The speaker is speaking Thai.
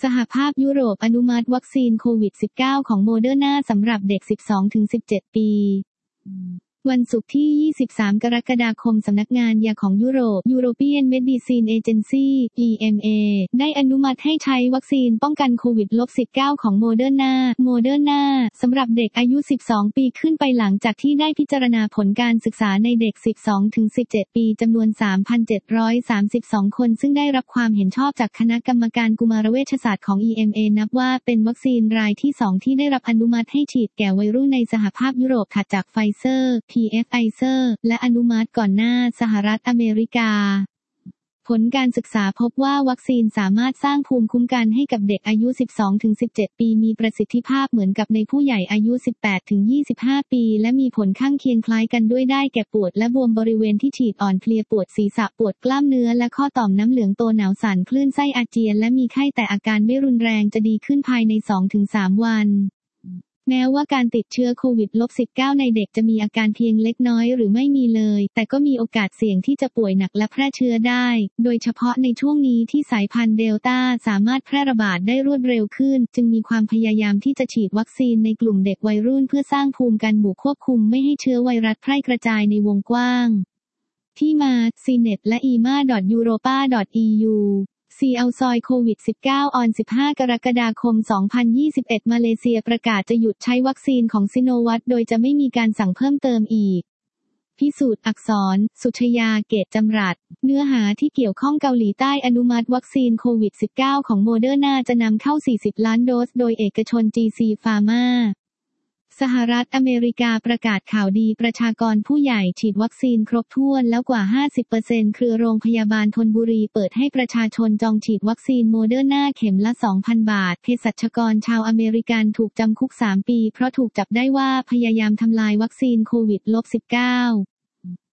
หภาพยุโรปอนุมัติวัคซีนโควิด -19 ของโมเดอร์นาสำหรับเด็ก 12-17 ปีวันศุกร์ที่ 23 กรกฎาคมสำนักงานยาของยุโรป European Medicine Agency (EMA) ได้อนุมัติให้ใช้วัคซีนป้องกันโควิด -19 ของโมเดอร์นาสำหรับเด็กอายุ 12 ปีขึ้นไปหลังจากที่ได้พิจารณาผลการศึกษาในเด็ก 12-17 ปีจำนวน 3,732 คนซึ่งได้รับความเห็นชอบจากคณะกรรมการกุมารเวชศาสตร์ของ EMA นับว่าเป็นวัคซีนรายที่ 2 ที่ได้รับอนุมัติให้ฉีดแก่วัยรุ่นในสหภาพยุโรปถัดจากไฟเซอร์Pfizer และอนุมัติก่อนหน้าสหรัฐอเมริกาผลการศึกษาพบว่าวัคซีนสามารถสร้างภูมิคุ้มกันให้กับเด็กอายุ 12-17 ปีมีประสิทธิภาพเหมือนกับในผู้ใหญ่อายุ 18-25 ปีและมีผลข้างเคียงคล้ายกันด้วยได้แก่ปวดและบวมบริเวณที่ฉีดอ่อนเพลียปวดศีรษะปวดกล้ามเนื้อและข้อต่อมน้ำเหลืองโตหนาวสั่นคลื่นไส้อาเจียนและมีไข้แต่อาการไม่รุนแรงจะดีขึ้นภายใน 2-3 วันแม้ว่าการติดเชื้อโควิด -19 ในเด็กจะมีอาการเพียงเล็กน้อยหรือไม่มีเลยแต่ก็มีโอกาสเสี่ยงที่จะป่วยหนักและแพร่เชื้อได้โดยเฉพาะในช่วงนี้ที่สายพันธุ์เดลต้าสามารถแพร่ระบาดได้รวดเร็วขึ้นจึงมีความพยายามที่จะฉีดวัคซีนในกลุ่มเด็กวัยรุ่นเพื่อสร้างภูมิกันหมู่ควบคุมไม่ให้เชื้อไวรัสแพร่กระจายในวงกว้างที่มา CNET และ EMA.Europa.EUซีเอาซอยโควิด -19 ออน 15 กรกฎาคม 2021 มาเลเซียประกาศจะหยุดใช้วัคซีนของซิโนวัคโดยจะไม่มีการสั่งเพิ่มเติมอีกพิสูจน์อักษร สุชยา เกตจำรัดเนื้อหาที่เกี่ยวข้องเกาหลีใต้อนุมัติวัคซีนโควิด -19 ของโมเดอร์นาจะนำเข้า 40 ล้านโดสโดยเอกชน GC Pharmaสหรัฐอเมริกาประกาศข่าวดีประชากรผู้ใหญ่ฉีดวัคซีนครบถ้วนแล้วกว่า 50% คือโรงพยาบาลธนบุรีเปิดให้ประชาชนจองฉีดวัคซีนโมเดอร์นาเข็มละ 2,000 บาทเภสัชกรชาวอเมริกันถูกจำคุก 3 ปีเพราะถูกจับได้ว่าพยายามทำลายวัคซีนโควิด -19